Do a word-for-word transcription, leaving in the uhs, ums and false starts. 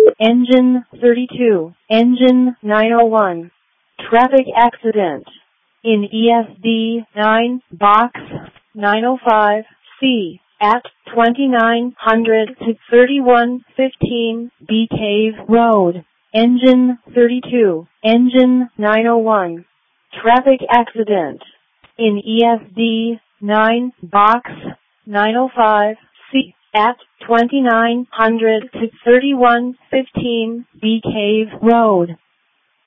Engine thirty-two, Engine nine oh one. Traffic accident in E S D nine, Box nine oh five C at twenty-nine hundred to thirty-one fifteen B Cave Road. Engine thirty-two, Engine nine oh one. Traffic accident in E S D nine, Box nine oh five C at twenty-nine hundred to thirty-one fifteen B Cave Road.